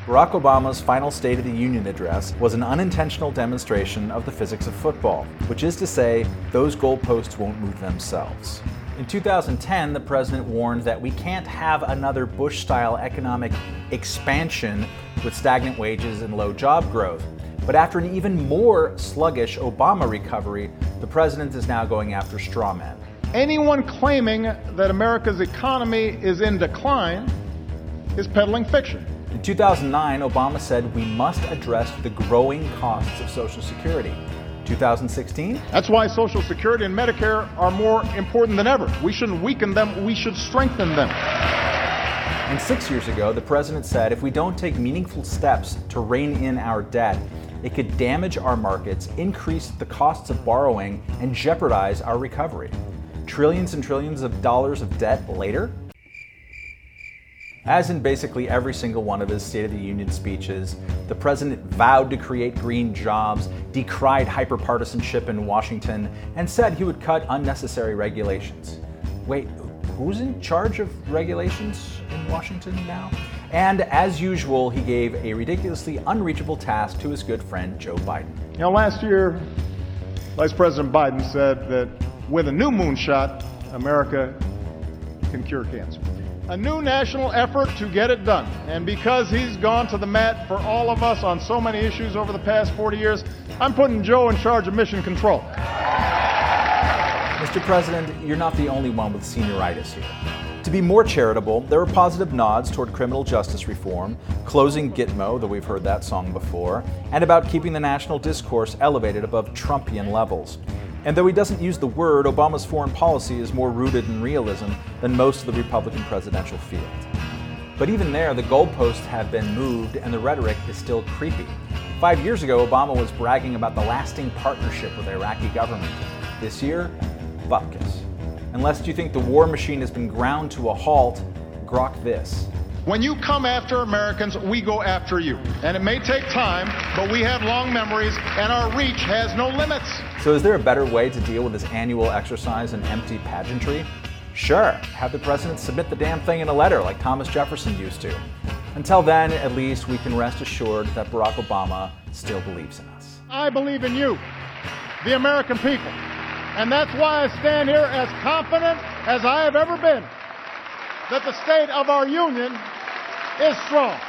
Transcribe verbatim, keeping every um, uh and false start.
Barack Obama's final State of the Union address was an unintentional demonstration of the physics of football, which is to say, those goalposts won't move themselves. In two thousand ten, the president warned that we can't have another Bush-style economic expansion with stagnant wages and low job growth. But after an even more sluggish Obama recovery, the president is now going after straw men. Anyone claiming that America's economy is in decline is peddling fiction. In two thousand nine, Obama said we must address the growing costs of Social Security. two thousand sixteen? That's why Social Security and Medicare are more important than ever. We shouldn't weaken them, we should strengthen them. And six years ago, the president said if we don't take meaningful steps to rein in our debt, it could damage our markets, increase the costs of borrowing, and jeopardize our recovery. Trillions and trillions of dollars of debt later? As in basically every single one of his State of the Union speeches, the president vowed to create green jobs, decried hyperpartisanship in Washington, and said he would cut unnecessary regulations. Wait, who's in charge of regulations in Washington now? And as usual, he gave a ridiculously unreachable task to his good friend Joe Biden. You know, last year, Vice President Biden said that with a new moonshot, America can cure cancer. A new national effort to get it done. And because he's gone to the mat for all of us on so many issues over the past forty years, I'm putting Joe in charge of mission control. Mister President, you're not the only one with senioritis here. To be more charitable, there are positive nods toward criminal justice reform, closing Gitmo, though we've heard that song before, and about keeping the national discourse elevated above Trumpian levels. And though he doesn't use the word, Obama's foreign policy is more rooted in realism than most of the Republican presidential field. But even there, the goalposts have been moved and the rhetoric is still creepy. Five years ago, Obama was bragging about the lasting partnership with the Iraqi government. This year, bupkis. Unless you think the war machine has been ground to a halt, grok this. When you come after Americans, we go after you. And it may take time, but we have long memories, and our reach has no limits. So is there a better way to deal with this annual exercise in empty pageantry? Sure, have the president submit the damn thing in a letter like Thomas Jefferson used to. Until then, at least we can rest assured that Barack Obama still believes in us. I believe in you, the American people. And that's why I stand here as confident as I have ever been that the state of our union is strong.